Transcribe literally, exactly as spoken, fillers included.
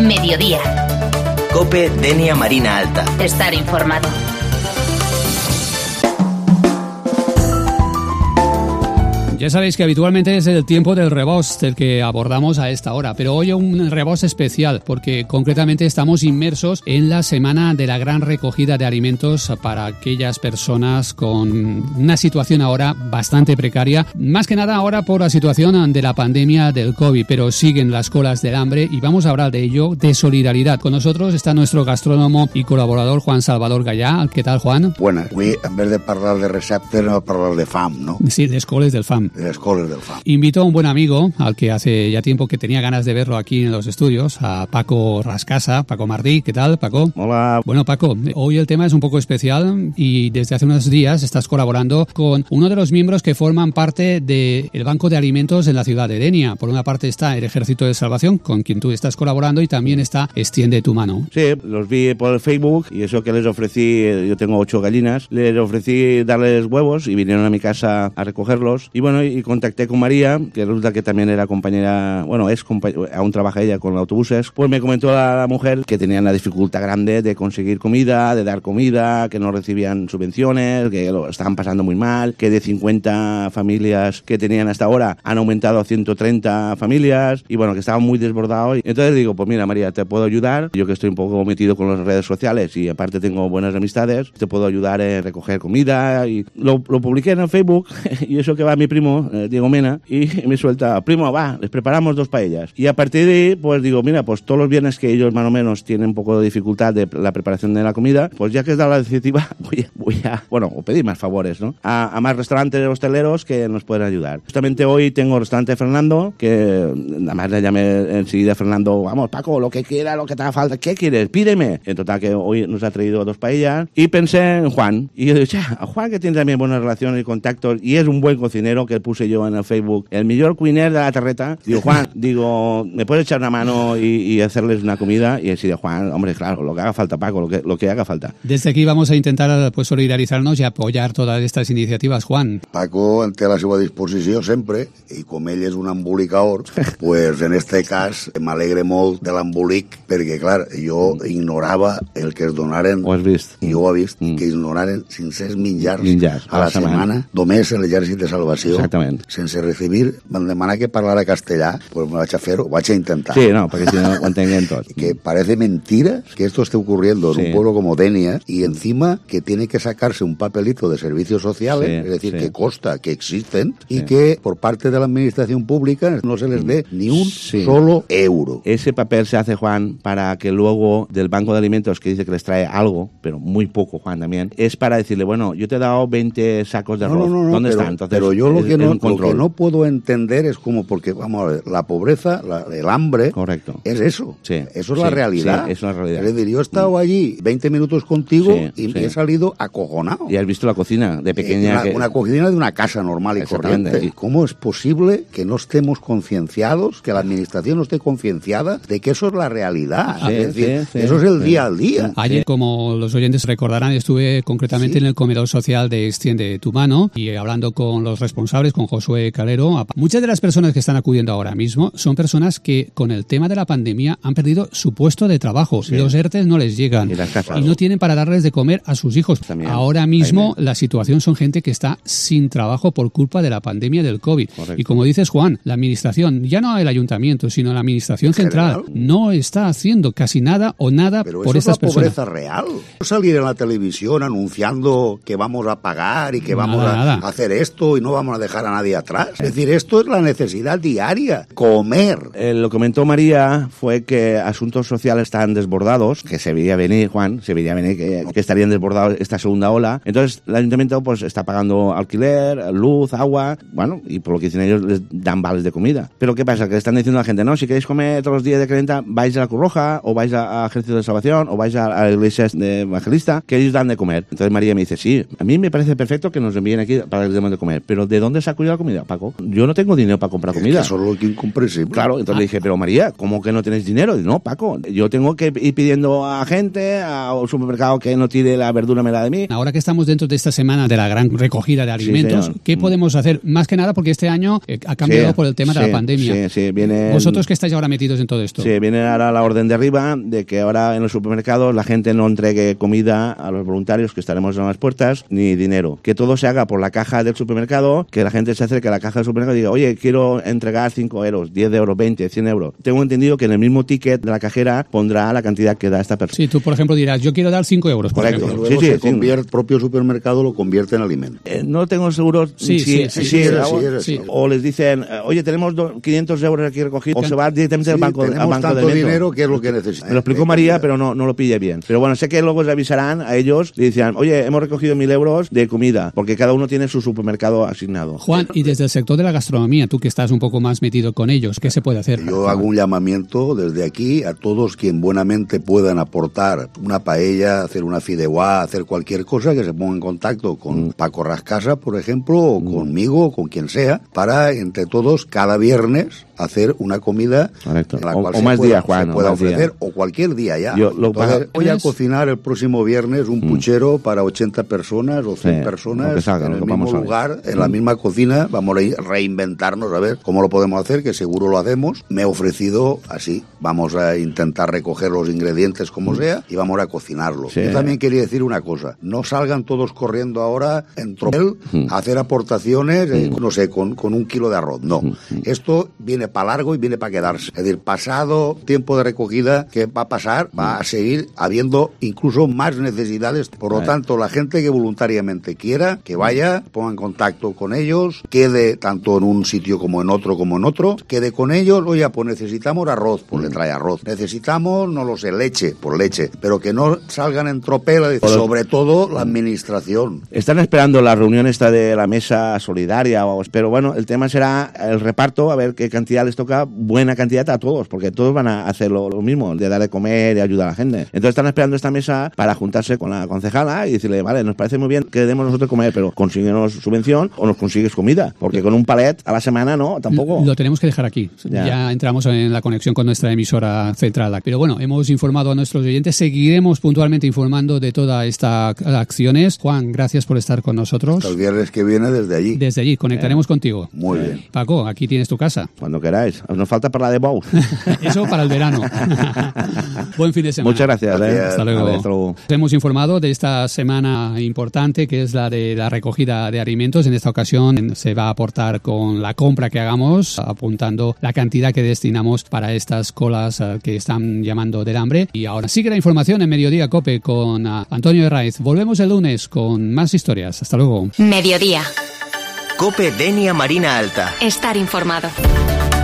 Mediodía. COPE Denia Marina Alta. Estar informado. Ya sabéis que habitualmente es el tiempo del rebós el que abordamos a esta hora, pero hoy un rebós especial porque concretamente estamos inmersos en la semana de la gran recogida de alimentos para aquellas personas con una situación ahora bastante precaria, más que nada ahora por la situación de la pandemia del COVID, pero siguen las colas del hambre y vamos a hablar de ello, de solidaridad. Con nosotros está nuestro gastrónomo y colaborador Juan Salvador Gallà. ¿Qué tal, Juan? Buenas. Avui, en vez de parlar de receptes, no parlar de fam, no? Sí, de escoles del fam. De les coles del fam. Invito a un buen amigo, al que hace ya tiempo que tenía ganas de verlo aquí en los estudios, a Paco Rascasa. Paco Martí, ¿qué tal, Paco? Hola. Bueno, Paco, hoy el tema es un poco especial y desde hace unos días estás colaborando con uno de los miembros que forman parte del Banco de Alimentos en la ciudad de Denia. Por una parte está el Ejército de Salvación, con quien tú estás colaborando, y también está Extiende tu Mano. Sí, los vi por el Facebook y eso que les ofrecí, yo tengo ocho gallinas, les ofrecí darles huevos y vinieron a mi casa a recogerlos. Y bueno, y contacté con María, que resulta que también era compañera, bueno, es compañera, aún trabaja ella con autobuses. Pues me comentó la, la mujer que tenían la dificultad grande de conseguir comida, de dar comida, que no recibían subvenciones, que lo estaban pasando muy mal, que de cincuenta familias que tenían hasta ahora han aumentado a ciento treinta familias y bueno, que estaban muy desbordados. Entonces digo, pues mira, María, te puedo ayudar. Yo que estoy un poco metido con las redes sociales y aparte tengo buenas amistades, te puedo ayudar en recoger comida. Y lo, lo publiqué en el Facebook y eso que va mi primo, eh, Diego Mena, y me suelta, primo, va, les preparamos dos paellas. Y a partir de ahí, pues digo, mira, pues todos los viernes que ellos más o menos tienen un poco de dificultad de la preparación de la comida, pues ya que es dado la iniciativa, voy a, voy a bueno, o pedir más favores, ¿no? A, a más restaurantes hosteleros que nos pueden ayudar. Justamente hoy tengo el restaurante Fernando, que nada más le llamé enseguida a Fernando, vamos, Paco, lo que quiera, lo que te haga falta, ¿qué quieres? Pídeme. En total que hoy nos ha traído dos paellas y pensé en Juan. Y yo digo, a Juan, que tiene también buenas relaciones y contactos y es un buen cocinero, que puse yo en el Facebook, el mejor cuiner de la terreta. Digo, Juan, digo, ¿me puedes echar una mano y, y hacerles una comida? Y así de Juan, hombre, claro, lo que haga falta, Paco, lo que, lo que haga falta. Desde aquí vamos a intentar pues solidarizarnos y apoyar todas estas iniciativas, Juan. Paco té a la seva disposició sempre, i com ell és un embolicador, pues en este cas m'alegre molt de l'embolic, perquè clar, jo ignorava el que es donaren, ho has vist? i jo ho he vist, mm. que es donaren cinc-cents menjars, menjars a la, la setmana, setmana, només a l'Exèrcit de Salvació. Exactament. Sense recibir, van demanar que parlara castellà, pues me vaig a fer-ho, vaig a intentar. Sí, no, perquè si no ho entenguen tots. Que parece mentira que esto esté ocurriendo en sí. un pueblo como Denia y encima que tiene que sacarse un papelito de servicios sociales, sí, es decir, sí. que consta que existen sí. y que por parte de la administración pública no se les dé ni un sí. solo euro. Ese papel se hace, Juan, para que luego del Banco de Alimentos, que dice que les trae algo, pero muy poco, Juan, también, es para decirle, bueno, yo te he dado veinte sacos de arroz. No, no, no, ¿Dónde pero, están? Entonces, pero yo lo que, no, lo que no puedo entender es como, porque, vamos a ver, la pobreza, la, el hambre, correcto, es eso. Sí. Eso es sí, la realidad. Sí, es la realidad. Es decir, yo he estado mm. allí veinte minutos contigo sí, y sí. he salido acojonado. Y has visto la cocina de pequeña. Eh, una, que... una cocina de una casa normal y corriente. ¿Y cómo es posible que no estemos concienciados, que la administración no esté concienciada de que eso es la realidad? Sí, es decir, sí, sí, eso es el sí. día al día. Ayer, como los oyentes recordarán, estuve concretamente sí. en el comedor social de Extiende tu Mano y hablando con los responsables, con Josué Calero. Muchas de las personas que están acudiendo ahora mismo son personas que con el tema de la pandemia han perdido su puesto de trabajo. Sí. Los ERTES no les llegan y, y no tienen para darles de comer a sus hijos. También. Ahora mismo la situación son gente que está sin trabajo por culpa de la pandemia del COVID. Correcto. Y como dices, Juan, la administración, ya no el ayuntamiento, sino la administración central, no está haciendo casi nada o nada Pero por estas personas. Pero eso es la pobreza real. No salir en la televisión anunciando que vamos a pagar y que vamos nada, a nada. hacer esto y no vamos a dejar a nadie atrás. Es decir, esto es la necesidad diaria, comer. Eh, lo que comentó María fue que asuntos sociales están desbordados, que se veía venir, Juan, se veía venir que, que estarían desbordados esta segunda ola. Entonces el ayuntamiento pues está pagando alquiler, luz, agua, bueno, y por lo que dicen ellos les dan vales de comida. Pero ¿qué pasa? Que le están diciendo a la gente, no, si queréis comer todos los días de cuarenta, vais a la Cruz Roja, o vais a, a Ejército de Salvación, o vais a, a la iglesia de evangelista, que ellos dan de comer. Entonces María me dice, sí, a mí me parece perfecto que nos envíen aquí para que les demos de comer, pero ¿de dónde ¿dónde saco yo la comida? Paco, yo no tengo dinero para comprar comida. Es que eso es lo incomprensible. Claro, entonces ah. le dije, pero María, ¿cómo que no tienes dinero? Y, no, Paco, yo tengo que ir pidiendo a gente, a un supermercado que no tire la verdura, me la de mí. Ahora que estamos dentro de esta semana de la gran recogida de alimentos, sí, ¿qué podemos hacer? Más que nada porque este año eh, ha cambiado sí, por el tema sí, de la pandemia. Sí, sí, viene... ¿Vosotros que estáis ahora metidos en todo esto? Sí, viene ahora la orden de arriba de que ahora en los supermercados la gente no entregue comida a los voluntarios que estaremos en las puertas, ni dinero. Que todo se haga por la caja del supermercado, que la gente se acerque a la caja del supermercado y diga, oye, quiero entregar cinco euros, diez euros, veinte, cien euros. Tengo entendido que en el mismo ticket de la cajera pondrá la cantidad que da esta persona. Sí, tú por ejemplo dirás, yo quiero dar cinco euros. Por Correcto. ejemplo. Y luego sí, sí, se convierte, el propio supermercado lo convierte en alimento. Eh, no tengo seguro sí, si, sí, si, sí, si sí, o, sí, sí. o les dicen, oye, tenemos quinientos euros aquí recogidos, o se va directamente sí, al banco, tenemos al banco tanto de dinero que es lo que necesitamos. Me lo explicó María, pero no, no lo pille bien. Pero bueno, sé que luego les avisarán a ellos y decían, oye, hemos recogido mil euros de comida, porque cada uno tiene su supermercado asignado. Juan, y desde el sector de la gastronomía, tú que estás un poco más metido con ellos, ¿qué se puede hacer? Yo hago un llamamiento desde aquí a todos quien buenamente puedan aportar una paella, hacer una fideuá, hacer cualquier cosa, que se ponga en contacto con mm. Paco Rascasa, por ejemplo, o mm. conmigo, con quien sea, para entre todos cada viernes hacer una comida Correcto. en la o, cual o se más pueda, días, Juan, se pueda o ofrecer, días. o cualquier día ya. Yo, lo Entonces, para... voy a cocinar el próximo viernes un mm. puchero para ochenta personas o cien sí, personas salga, en el mismo lugar, en la misma cocina. Vamos a reinventarnos a ver cómo lo podemos hacer, que seguro lo hacemos. Me he ofrecido así, vamos a intentar recoger los ingredientes como mm. sea y vamos a cocinarlo. Sí. Yo también quería decir una cosa, no salgan todos corriendo ahora en tropel mm. a hacer aportaciones, eh, mm. no sé, con, con un kilo de arroz. No, mm. esto viene para largo y viene para quedarse. Es decir, pasado tiempo de recogida, ¿qué va a pasar? Va a seguir habiendo incluso más necesidades. Por lo tanto, la gente que voluntariamente quiera, que vaya, ponga en contacto con ellos, quede tanto en un sitio como en otro, como en otro, quede con ellos, oye, pues necesitamos arroz, pues le trae arroz. Necesitamos, no lo sé, leche, por leche. Pero que no salgan en tropel, sobre todo la administración. Están esperando la reunión esta de la mesa solidaria, pero bueno, el tema será el reparto, a ver qué cantidad les toca, buena cantidad a todos, porque todos van a hacer lo, lo mismo, de dar de comer y ayudar a la gente. Entonces están esperando esta mesa para juntarse con la concejala y decirle, vale, nos parece muy bien que demos nosotros comer, pero consíguenos subvención o nos consigues comida, porque con un palet a la semana no, tampoco. Lo tenemos que dejar aquí. Ya, ya entramos en la conexión con nuestra emisora central. Pero bueno, hemos informado a nuestros oyentes, seguiremos puntualmente informando de todas estas acciones. Juan, gracias por estar con nosotros. El viernes que viene desde allí. Desde allí, conectaremos eh. contigo. Muy bien. Paco, aquí tienes tu casa. Cuando queráis. Nos falta para la de Bou. Eso para el verano. Buen fin de semana. Muchas gracias. gracias. Eh. Hasta luego. Vale, hasta luego. Hemos informado de esta semana importante que es la de la recogida de alimentos. En esta ocasión se va a aportar con la compra que hagamos, apuntando la cantidad que destinamos para estas colas uh, que están llamando del hambre. Y ahora sigue la información en Mediodía Cope con uh, Antonio Herraiz. Volvemos el lunes con más historias. Hasta luego. Mediodía. Cope Denia Marina Alta. Estar informado.